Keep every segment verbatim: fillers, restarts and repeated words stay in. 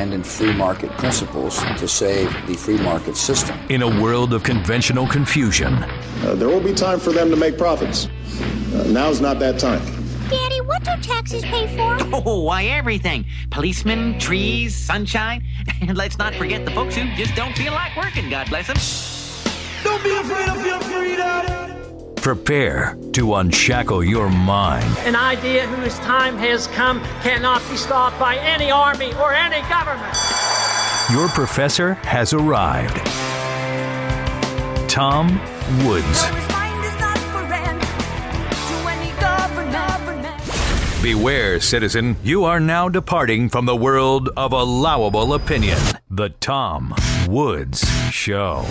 abandoned free market principles to save the free market system. In a world of conventional confusion, uh, there will be time for them to make profits. Uh, now's not that time. Daddy, what do taxes pay for? Oh, why, everything. Policemen, trees, sunshine. And let's not forget the folks who just don't feel like working, God bless them. Don't be afraid of your freedom. Prepare to unshackle your mind. An idea whose time has come cannot be stopped by any army or any government. Your professor has arrived. Tom Woods. Beware, citizen, you are now departing from the world of allowable opinion. The Tom Woods Show.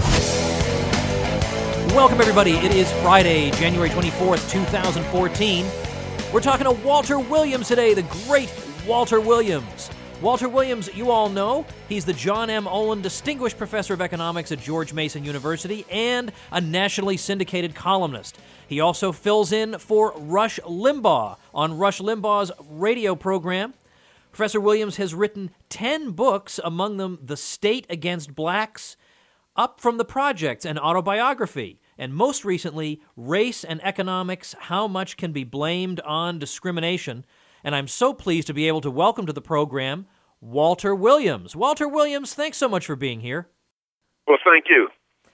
Welcome, everybody. It is Friday, January twenty-fourth, twenty fourteen. We're talking to Walter Williams today, the great Walter Williams. Walter Williams, you all know, he's the John M. Olin Distinguished Professor of Economics at George Mason University and a nationally syndicated columnist. He also fills in for Rush Limbaugh on Rush Limbaugh's radio program. Professor Williams has written ten books, among them The State Against Blacks, Up from the Projects, an autobiography, and most recently, Race and Economics, How Much Can Be Blamed on Discrimination. And I'm so pleased to be able to welcome to the program Walter Williams. Walter Williams, thanks so much for being here. Well, thank you.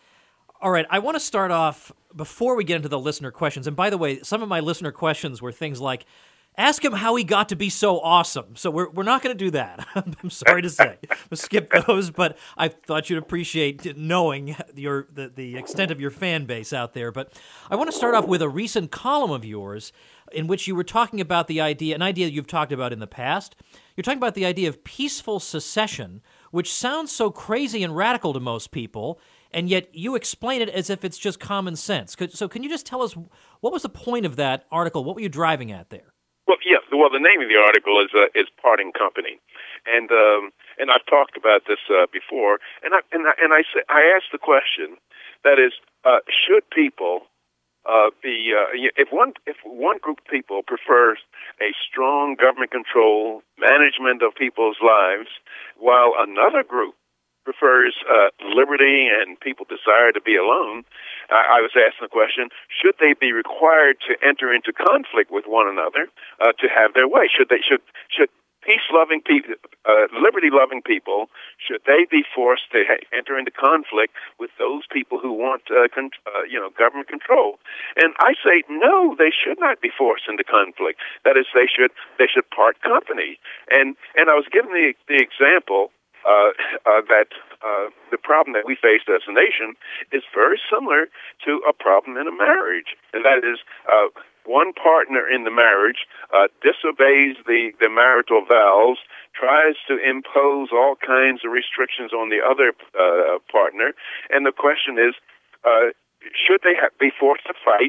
All right, I want to start off, before we get into the listener questions, and by the way, some of my listener questions were things like, ask him how he got to be so awesome. So we're we're not going to do that. I'm sorry to say. We'll skip those, but I thought you'd appreciate knowing your the, the extent of your fan base out there. But I want to start off with a recent column of yours in which you were talking about the idea, an idea you've talked about in the past. You're talking about the idea of peaceful secession, which sounds so crazy and radical to most people, and yet you explain it as if it's just common sense. So can you just tell us, what was the point of that article? What were you driving at there? Well, yes. Well, the name of the article is uh, is Parting Company, and um, and I've talked about this uh, before, and I and I, and I say, I asked the question, that is, uh, should people uh, be uh, if one if one group of people prefers a strong government control management of people's lives, while another group prefers uh, liberty and people desire to be alone, I, I was asking the question, should they be required to enter into conflict with one another uh, to have their way? Should they should should peace-loving people, uh, liberty-loving people, should they be forced to ha- enter into conflict with those people who want uh, con- uh, you know government control? And I say no, they should not be forced into conflict. That is, they should they should part company. And and I was given the the example Uh, uh, that uh, the problem that we faced as a nation is very similar to a problem in a marriage, and that is uh, one partner in the marriage uh, disobeys the, the marital vows, tries to impose all kinds of restrictions on the other uh, partner, and the question is, uh, should they ha- be forced to fight,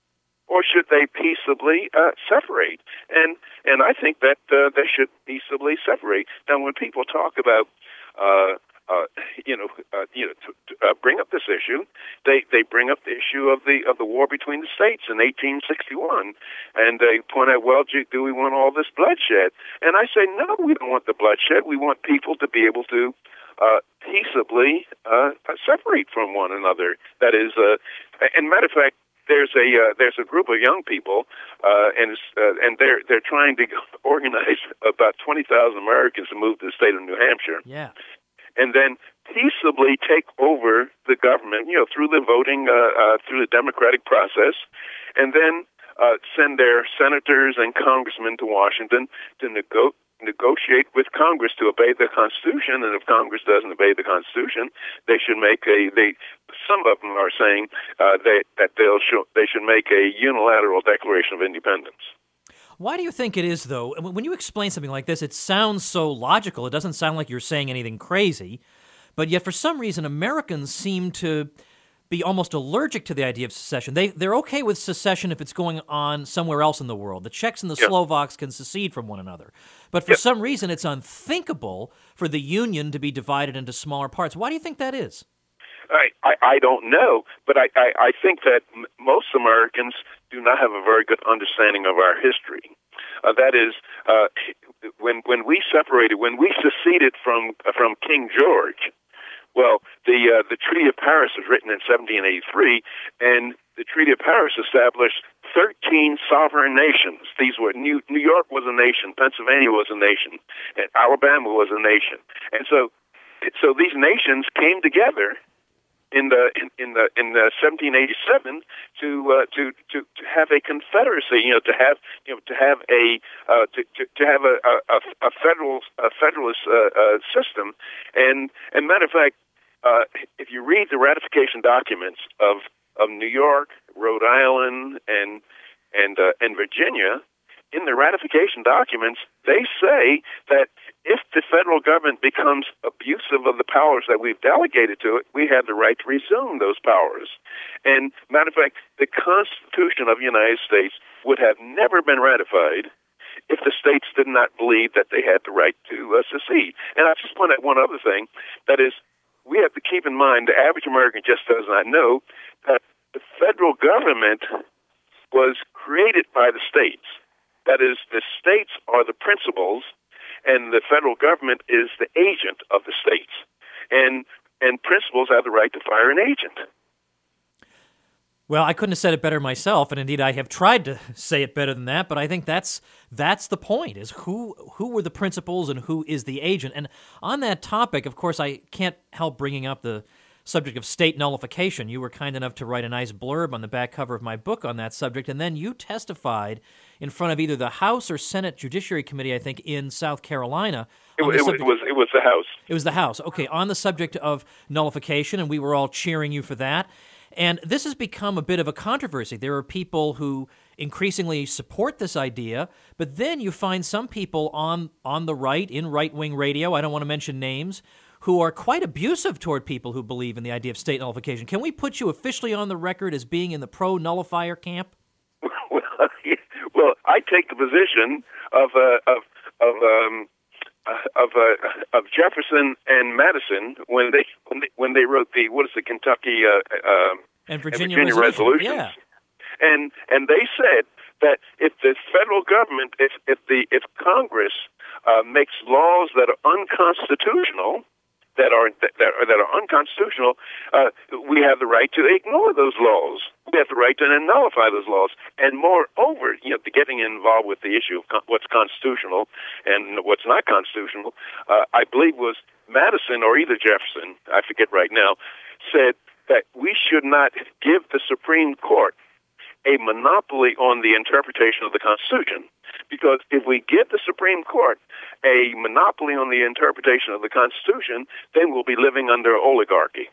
or should they peaceably uh, separate? And and I think that uh, they should peaceably separate. Now, when people talk about, uh, uh, you know, uh, you know, to, to, uh, bring up this issue, they, they bring up the issue of the of the war between the states in eighteen sixty-one, and they point out, well, do, do we want all this bloodshed? And I say, no, we don't want the bloodshed. We want people to be able to uh, peaceably uh, separate from one another. That is, uh, and matter of fact, There's a uh, there's a group of young people, uh, and uh, and they're they're trying to organize about twenty thousand Americans to move to the state of New Hampshire. Yeah, and then peaceably take over the government, you know, through the voting, uh, uh, through the democratic process, and then uh, send their senators and congressmen to Washington to nego- negotiate with Congress to obey the Constitution, and if Congress doesn't obey the Constitution, they should make a. They some of them are saying uh, they, that they'll show, they should make a unilateral declaration of independence. Why do you think it is, though? When you explain something like this, it sounds so logical. It doesn't sound like you're saying anything crazy, but yet for some reason Americans seem to be almost allergic to the idea of secession. They, they're okay with secession if it's going on somewhere else in the world. The Czechs and the yeah. Slovaks can secede from one another. But for yeah. some reason, it's unthinkable for the Union to be divided into smaller parts. Why do you think that is? I, I, I don't know, but I, I, I think that m- most Americans do not have a very good understanding of our history. Uh, that is, uh, when when we separated, when we seceded from from King George, well, the uh, the Treaty of Paris was written in seventeen eighty-three, and the Treaty of Paris established thirteen sovereign nations. These were New New York was a nation, Pennsylvania was a nation, and Alabama was a nation, and so so these nations came together in the in, in the in the seventeen eighty-seven to uh, to to to have a confederacy, you know, to have you know to have a uh, to, to to have a a, a federal a federalist uh, uh, system, and and matter of fact, uh, if you read the ratification documents of of New York, Rhode Island, and and uh, and Virginia, in the ratification documents, they say that if the federal government becomes abusive of the powers that we've delegated to it, we have the right to resume those powers. And matter of fact, the Constitution of the United States would have never been ratified if the states did not believe that they had the right to uh, secede. And I just point out one other thing, that is, we have to keep in mind the average American just does not know that the federal government was created by the states. That is, the states are the principals, and the federal government is the agent of the states. And and principals have the right to fire an agent. Well, I couldn't have said it better myself, and indeed I have tried to say it better than that, but I think that's that's the point, is who who were the principals and who is the agent. And on that topic, of course, I can't help bringing up the subject of state nullification. You were kind enough to write a nice blurb on the back cover of my book on that subject, and then you testified in front of either the House or Senate Judiciary Committee, I think, in South Carolina. It, it, subject, it was it was the House. It was the House. Okay, on the subject of nullification, and we were all cheering you for that. And this has become a bit of a controversy. There are people who increasingly support this idea, but then you find some people on on the right, in right-wing radio, I don't want to mention names, who are quite abusive toward people who believe in the idea of state nullification. Can we put you officially on the record as being in the pro-nullifier camp? Well, well, I take the position of uh, of of um, of uh, of Jefferson and Madison when they when they, when they wrote the what is the Kentucky uh, uh, and Virginia, and Virginia resolution. resolutions, yeah. and and they said that if the federal government, if if the if Congress uh, makes laws that are unconstitutional, that are that are, that are unconstitutional, uh, we have the right to ignore those laws. We have the right to nullify those laws. And moreover, you know, getting involved with the issue of con- what's constitutional and what's not constitutional, uh, I believe was Madison or either Jefferson, I forget right now, said that we should not give the Supreme Court a monopoly on the interpretation of the Constitution. Because if we give the Supreme Court a monopoly on the interpretation of the Constitution, then we'll be living under oligarchy.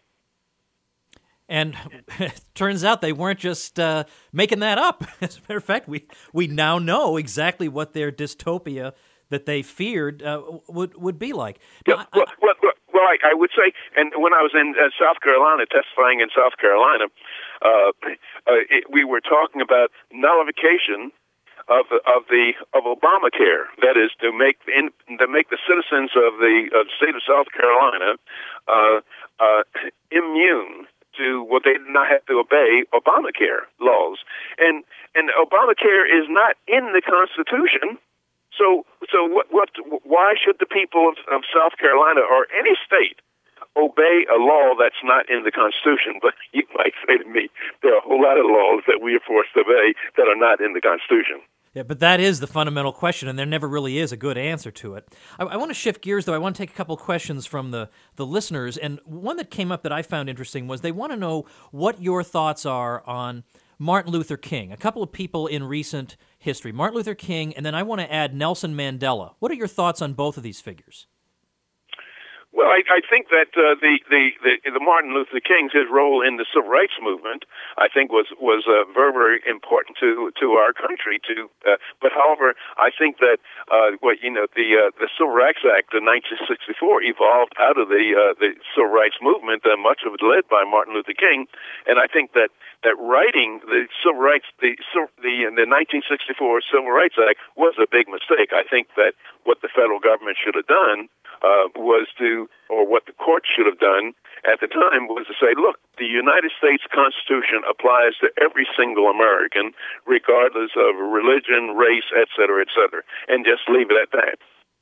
And it turns out they weren't just uh, making that up. As a matter of fact, we, we now know exactly what their dystopia that they feared uh, would would be like. Now, yeah, well, well, well, well I, I would say, and when I was in uh, South Carolina, testifying in South Carolina, uh, uh, it, we were talking about nullification of of the of Obamacare. That is to make in, to make the citizens of the, of the state of South Carolina uh, uh, immune to what they did not have to obey Obamacare laws. And and Obamacare is not in the Constitution. So so what what why should the people of, of South Carolina or any state obey a law that's not in the Constitution? But you might say to me, there are a whole lot of laws that we are forced to obey that are not in the Constitution. Yeah, but that is the fundamental question, and there never really is a good answer to it. I, I want to shift gears, though. I want to take a couple questions from the, the listeners, and one that came up that I found interesting was they want to know what your thoughts are on Martin Luther King. A couple of people in recent history, Martin Luther King, and then I want to add Nelson Mandela. What are your thoughts on both of these figures? Well, I, I think that uh, the, the, the the Martin Luther King's his role in the civil rights movement, I think, was was uh, very very important to to our country. To uh, but however, I think that uh, what you know the uh, the Civil Rights Act of nineteen sixty-four evolved out of the uh, the civil rights movement, uh, much of it led by Martin Luther King, and I think that that writing the civil rights the the the nineteen sixty-four Civil Rights Act was a big mistake. I think that what the federal government should have done uh, was to, or what the court should have done at the time was to say, look, the United States Constitution applies to every single American, regardless of religion, race, et cetera, et cetera, and just leave it at that.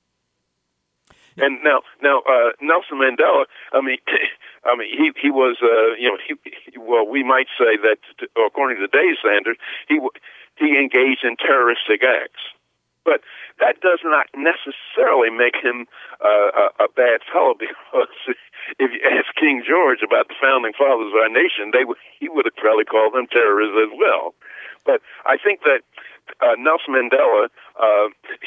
And now, now uh, Nelson Mandela, I mean, I mean, he he was, uh, you know, he, he, well, we might say that, according to today's standards, he he engaged in terroristic acts. But that does not necessarily make him uh, a, a bad fellow, because if you ask King George about the founding fathers of our nation, they would, he would have probably called them terrorists as well. But I think that uh, Nelson Mandela, uh,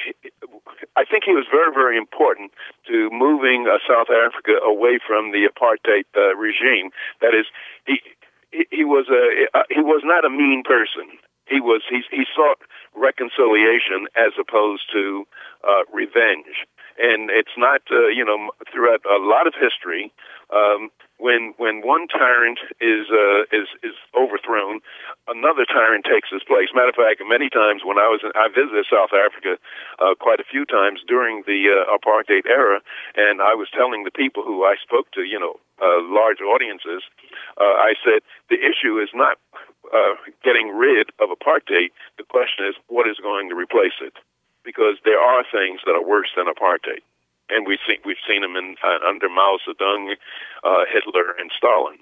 I think he was very, very important to moving uh, South Africa away from the apartheid uh, regime. That is, he he, he was a uh, he was not a mean person. He was he he sought reconciliation as opposed to uh, revenge. And it's not, uh, you know, throughout a lot of history, um, when when one tyrant is uh, is is overthrown, another tyrant takes his place. Matter of fact, many times when I was in, I visited South Africa uh, quite a few times during the uh, apartheid era, and I was telling the people who I spoke to, you know, uh, large audiences, uh, I said the issue is not uh, getting rid of apartheid. The question is what is going to replace it. Because there are things that are worse than apartheid, and we've seen we've seen them in uh, under Mao Zedong, uh, Hitler, and Stalin.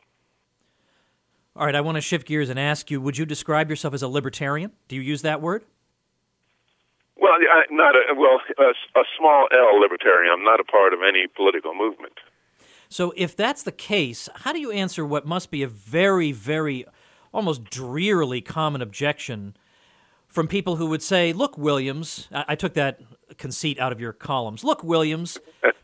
All right, I want to shift gears and ask you: would you describe yourself as a libertarian? Do you use that word? Well, I, not a well, a, a small L libertarian. I'm not a part of any political movement. So, if that's the case, how do you answer what must be a very, very, almost drearily common objection from people who would say, look, Williams, I, I took that conceit out of your columns. Look, Williams,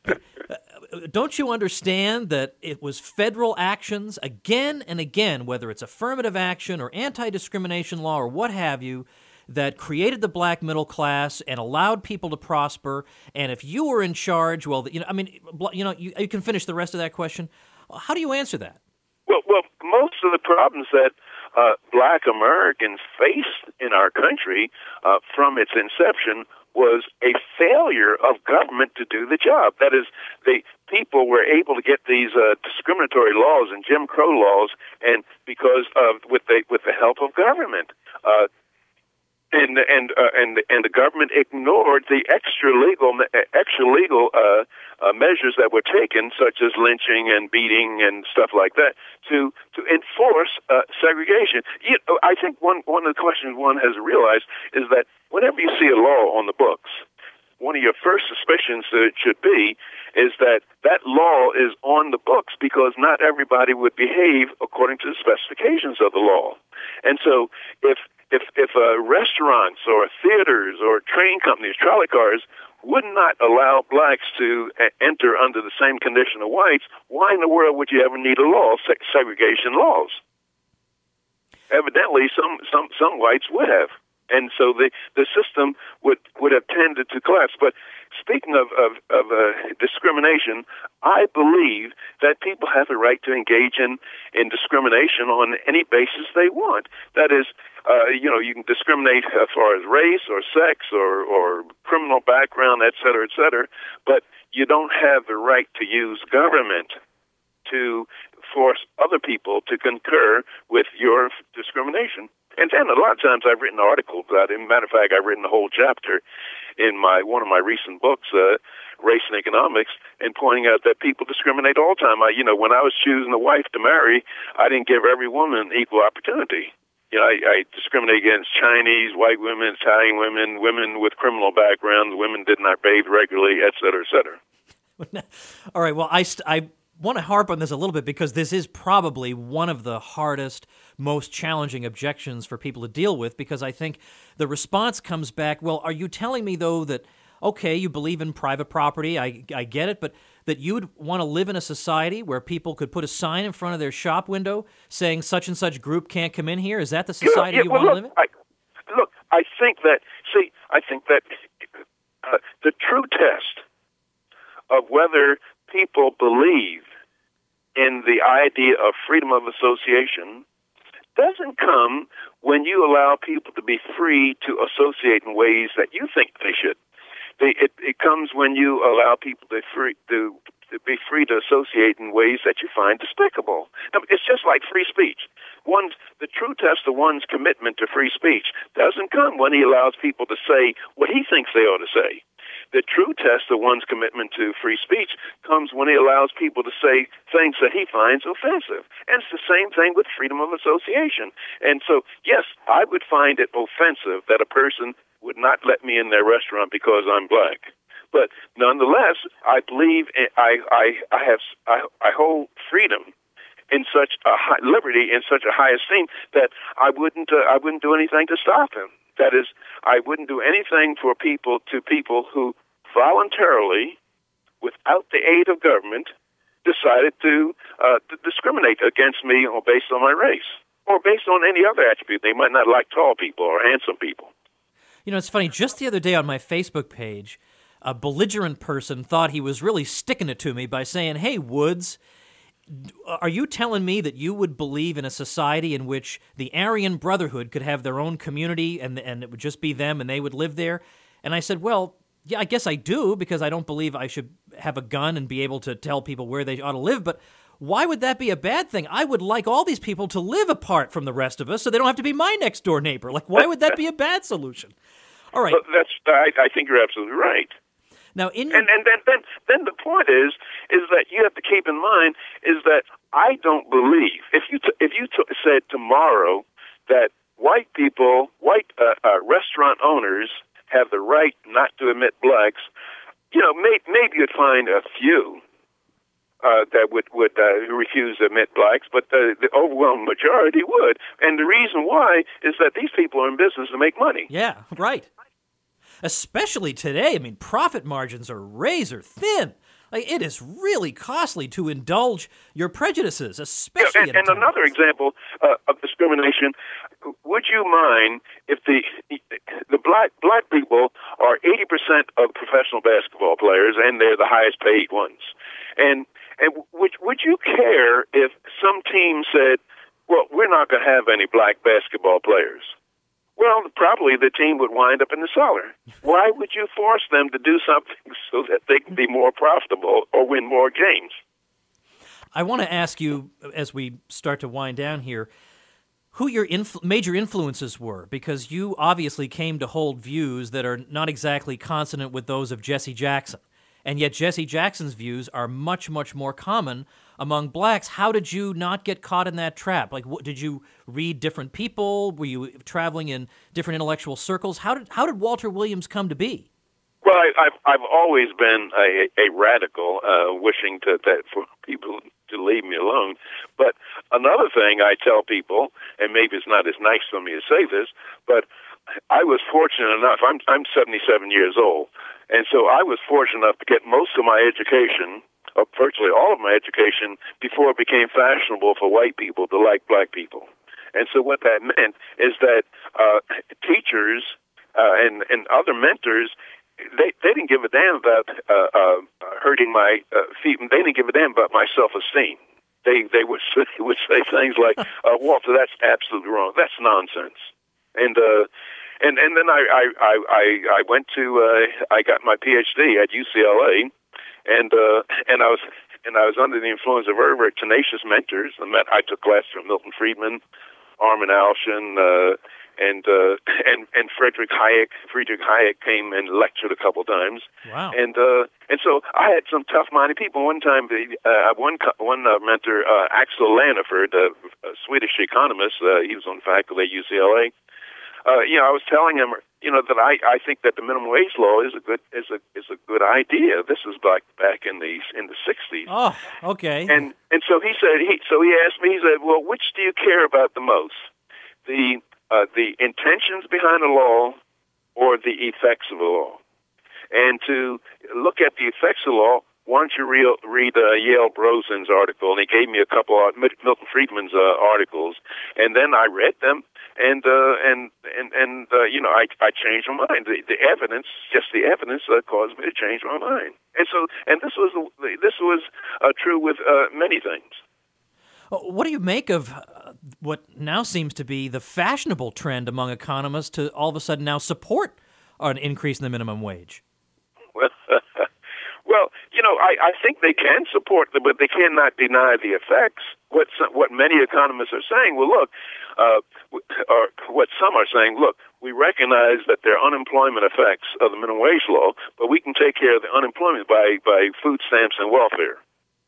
don't you understand that it was federal actions again and again, whether it's affirmative action or anti-discrimination law or what have you, that created the black middle class and allowed people to prosper? And if you were in charge, well, you know, I mean, you know, you, you can finish the rest of that question. How do you answer that? Well, well, most of the problems that uh, black Americans faced in our country uh, from its inception was a failure of government to do the job. That is, the people were able to get these uh, discriminatory laws and Jim Crow laws, and because of with the with the help of government. Uh, And and uh, and and the government ignored the extra legal extra legal uh, uh, measures that were taken, such as lynching and beating and stuff like that, to to enforce uh, segregation. You know, I think one one of the questions one has realized is that whenever you see a law on the books, one of your first suspicions that it should be is that that law is on the books because not everybody would behave according to the specifications of the law, and so if If if uh, restaurants or theaters or train companies, trolley cars, would not allow blacks to uh, enter under the same condition of whites, why in the world would you ever need a law, se- segregation laws? Evidently, some, some, some whites would have. And so the, the system would, would have tended to collapse. But speaking of, of, of uh, discrimination, I believe that people have the right to engage in, in discrimination on any basis they want. That is, uh, you know, you can discriminate as far as race or sex or, or criminal background, et cetera, et cetera, but you don't have the right to use government to force other people to concur with your discrimination. And then a lot of times I've written articles about it. As a matter of fact, I've written a whole chapter in my one of my recent books, uh, Race and Economics, and pointing out that people discriminate all the time. I, you know, when I was choosing a wife to marry, I didn't give every woman equal opportunity. You know, I, I discriminate against Chinese, white women, Italian women, women with criminal backgrounds, women did not bathe regularly, et cetera, et cetera. All right, well, I... St- I want to harp on this a little bit because this is probably one of the hardest, most challenging objections for people to deal with, because I think the response comes back, well, are you telling me, though, that, okay, you believe in private property, I, I get it, but that you'd want to live in a society where people could put a sign in front of their shop window saying such and such group can't come in here? Is that the society yeah, yeah, you well, want look, to live in? I, look, I think that, see, I think that uh, the true test of whether people believe in the idea of freedom of association doesn't come when you allow people to be free to associate in ways that you think they should. the, it, it comes when you allow people to free to, to be free to associate in ways that you find despicable. Now, it's just like free speech. One's the true test of one's commitment to free speech doesn't come when he allows people to say what he thinks they ought to say. The true test of one's commitment to free speech comes when he allows people to say things that he finds offensive. And it's the same thing with freedom of association. And so, yes, I would find it offensive that a person would not let me in their restaurant because I'm black. But nonetheless, I believe I I I have I, I hold freedom in such a high, liberty in such a high esteem that I wouldn't uh, I wouldn't do anything to stop him. That is, I wouldn't do anything for people to people who voluntarily, without the aid of government, decided to, uh, to discriminate against me or based on my race or based on any other attribute. They might not like tall people or handsome people. You know, it's funny. Just the other day on my Facebook page, a belligerent person thought he was really sticking it to me by saying, "Hey, Woods, are you telling me that you would believe in a society in which the Aryan Brotherhood could have their own community and and it would just be them and they would live there?" And I said, well, yeah, I guess I do, because I don't believe I should have a gun and be able to tell people where they ought to live. But why would that be a bad thing? I would like all these people to live apart from the rest of us so they don't have to be my next door neighbor. Like, why would that be a bad solution? All right. Well, that's I, I think you're absolutely right. Now, in your... and and then, then then the point is is that you have to keep in mind is that I don't believe if you t- if you t- said tomorrow that white people, white uh, uh, restaurant owners have the right not to admit blacks, you know, may, maybe you'd find a few uh, that would would uh, refuse to admit blacks, but the, the overwhelming majority would. And the reason why is that these people are in business to make money. Yeah, right. Especially today. I mean, profit margins are razor thin. Like, it is really costly to indulge your prejudices, especially. Yeah, and, and another example uh, of discrimination: would you mind if the the black black people are eighty percent of professional basketball players, and they're the highest paid ones? And and would would you care if some team said, "Well, we're not going to have any black basketball players"? Well, probably the team would wind up in the cellar. Why would you force them to do something so that they can be more profitable or win more games? I want to ask you, as we start to wind down here, who your influ- major influences were, because you obviously came to hold views that are not exactly consonant with those of Jesse Jackson. And yet Jesse Jackson's views are much, much more common among blacks. How did you not get caught in that trap? Like, what, did you read different people? Were you traveling in different intellectual circles? How did how did Walter Williams come to be? Well, I, I've I've always been a, a radical, uh, wishing to that for people to leave me alone. But another thing I tell people, and maybe it's not as nice for me to say this, but I was fortunate enough. I'm I'm seventy-seven years old. And so I was fortunate enough to get most of my education, or virtually all of my education, before it became fashionable for white people to like black people. And so what that meant is that uh, teachers uh, and, and other mentors, they, they didn't give a damn about uh, uh, hurting my uh, feet. They didn't give a damn about my self-esteem. They they would say, would say things like, uh, Walter, that's absolutely wrong. That's nonsense. And uh, And and then I I I, I went to uh, I got my P H D at U C L A, and uh, and I was and I was under the influence of very, very tenacious mentors. I met I took classes from Milton Friedman, Armin Alshan, uh, and uh, and and Friedrich Hayek. Friedrich Hayek came and lectured a couple times. Wow! And uh, and so I had some tough-minded people. One time, uh, one one uh, mentor, uh, Axel Lanneford, a, a Swedish economist, uh, he was on faculty at U C L A. Uh, you know, I was telling him, you know, that I, I think that the minimum wage law is a good is a is a good idea. This was back back in the in the sixties. Oh, okay. And and so he said he so he asked me, he said, well, which do you care about the most, the uh, the intentions behind the law or the effects of the law? And to look at the effects of the law, why don't you read, read uh, Yale Brosen's article? And he gave me a couple of Milton Friedman's uh, articles, and then I read them. And uh, and and and uh, you know, I I changed my mind. The, the evidence, just the evidence, uh, caused me to change my mind. And so, and this was this was uh, true with uh, many things. What do you make of uh, what now seems to be the fashionable trend among economists to all of a sudden now support an increase in the minimum wage? Well, you know, I, I think they can support them, but they cannot deny the effects. What some, what many economists are saying, well, look, uh, or what some are saying, look, we recognize that there are unemployment effects of the minimum wage law, but we can take care of the unemployment by, by food stamps and welfare.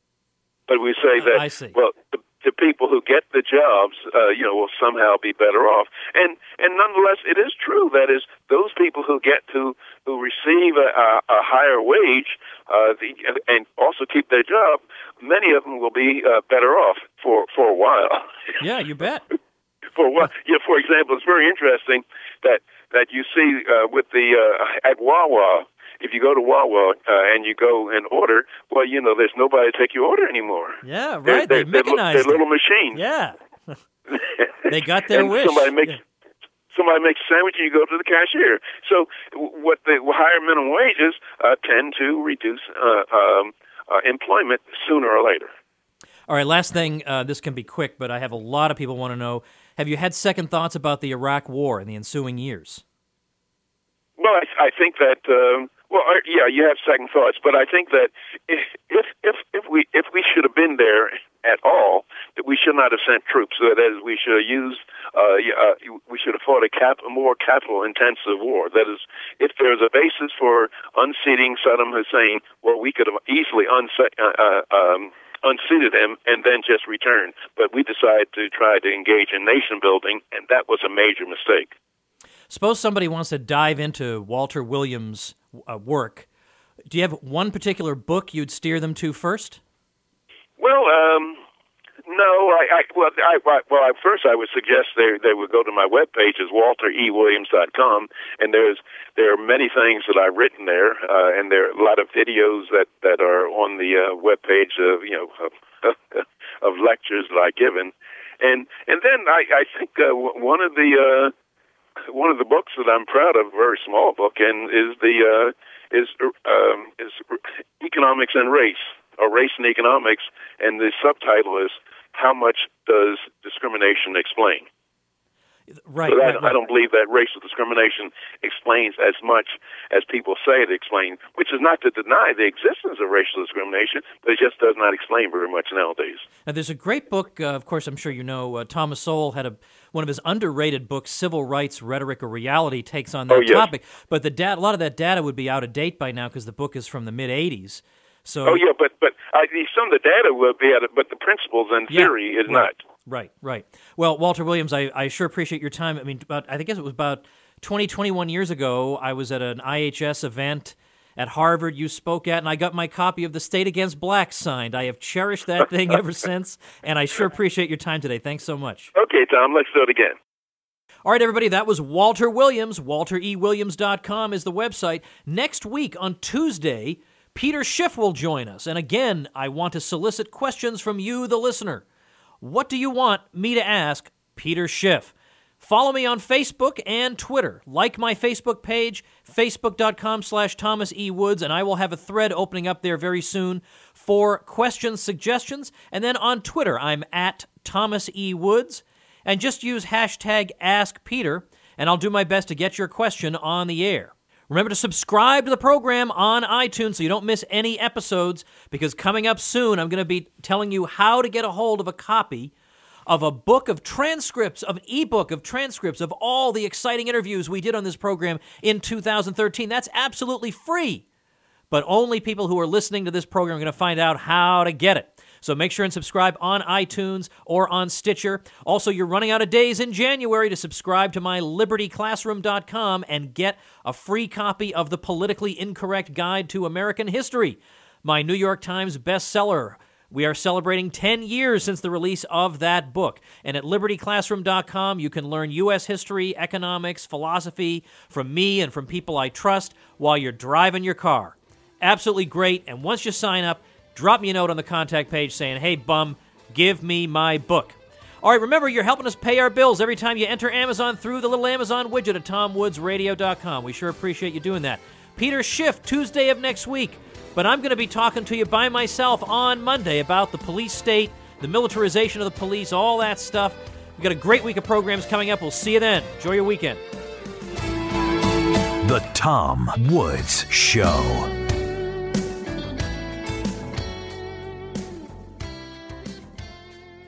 But we say that, I see. well, the, the people who get the jobs, uh, you know, will somehow be better off. And and nonetheless, it is true. That is, those people who get to who receive a, a, a higher wage uh, the, and also keep their job, many of them will be uh, better off for, for a while. Yeah, you bet. for what? Yeah, for example, it's very interesting that that you see uh, with the uh, at Wawa. If you go to Wawa uh, and you go and order, well, you know, there's nobody to take your order anymore. Yeah, right. They're, they're, they they're, mechanized they're it. little machines. Yeah. They got their and wish. Somebody makes Yeah. somebody makes a sandwich, and you go to the cashier. So, what the higher minimum wages uh, tend to reduce uh, um, uh, employment sooner or later. All right, last thing. Uh, this can be quick, but I have a lot of people want to know: have you had second thoughts about the Iraq War and the ensuing years? Well, I, I think that. Um, Well, uh, yeah, you have second thoughts, but I think that if if if, if we if we should have been there at all, that we should not have sent troops. So that is, we should have used uh, uh, we should have fought a, cap, a more capital-intensive war. That is, if there's a basis for unseating Saddam Hussein, well, we could have easily unse- uh, uh, um, unseated him and then just returned. But we decided to try to engage in nation building, and that was a major mistake. Suppose somebody wants to dive into Walter Williams' uh, work. Do you have one particular book you'd steer them to first? Well, um, no. I, I well, I, I, well, I, first I would suggest they they would go to my webpage, is walter e williams dot com, and there's there are many things that I've written there, uh, and there are a lot of videos that, that are on the uh, webpage of you know of, of lectures that I've given, and and then I, I think uh, one of the uh, One of the books that I'm proud of, a very small book, and is the uh, is um, is Economics and Race, or Race and Economics, and the subtitle is How Much Does Discrimination Explain? Right. So that, right, right. I don't believe that racial discrimination explains as much as people say it explains, which is not to deny the existence of racial discrimination, but it just does not explain very much nowadays. Now, there's a great book, uh, of course, I'm sure you know, uh, Thomas Sowell had a one of his underrated books, Civil Rights, Rhetoric, or Reality, takes on that oh, yes. topic. But the da- a lot of that data would be out of date by now because the book is from the mid-eighties. So, oh, yeah, but, but uh, some of the data will be out of, but the principles and theory yeah, is right, not. Right, right. Well, Walter Williams, I, I sure appreciate your time. I mean, about, I guess it was about twenty, twenty-one years ago, I was at an I H S event at Harvard you spoke at, and I got my copy of The State Against Blacks signed. I have cherished that thing ever since, and I sure appreciate your time today. Thanks so much. Okay, Tom, let's do it again. All right, everybody, that was Walter Williams. walter e williams dot com is the website. Next week on Tuesday, Peter Schiff will join us. And again, I want to solicit questions from you, the listener. What do you want me to ask Peter Schiff? Follow me on Facebook and Twitter. Like my Facebook page, facebook.com slash Thomas E. Woods, and I will have a thread opening up there very soon for questions, suggestions. And then on Twitter, I'm at Thomas E. Woods. And just use hashtag AskPeter, and I'll do my best to get your question on the air. Remember to subscribe to the program on iTunes so you don't miss any episodes, because coming up soon, I'm going to be telling you how to get a hold of a copy of a book of transcripts, of ebook of transcripts of all the exciting interviews we did on this program in two thousand thirteen. That's absolutely free, but only people who are listening to this program are going to find out how to get it. So make sure and subscribe on iTunes or on Stitcher. Also, you're running out of days in January to subscribe to my liberty classroom dot com and get a free copy of The Politically Incorrect Guide to American History, my New York Times bestseller. We are celebrating ten years since the release of that book. And at liberty classroom dot com, you can learn U S history, economics, philosophy from me and from people I trust while you're driving your car. Absolutely great. And once you sign up, drop me a note on the contact page saying, hey, bum, give me my book. All right, remember, you're helping us pay our bills every time you enter Amazon through the little Amazon widget at tom woods radio dot com. We sure appreciate you doing that. Peter Schiff, Tuesday of next week. But I'm going to be talking to you by myself on Monday about the police state, the militarization of the police, all that stuff. We've got a great week of programs coming up. We'll see you then. Enjoy your weekend. The Tom Woods Show.